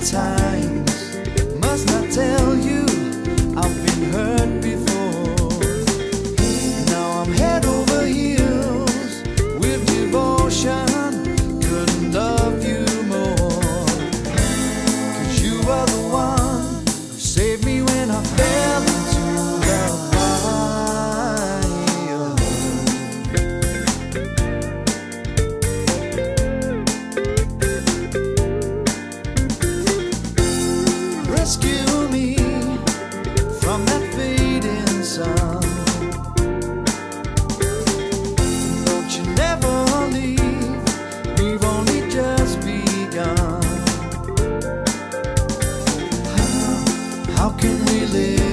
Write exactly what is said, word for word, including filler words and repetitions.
times. Must not tell you I've been hurt before. Now I'm head over heels with devotion. Couldn't love you more, 'cause you are the one who saved me when I fell into the fire. Rescue me from that fading sun. Don't you never leave, we've only just begun. How, how can we live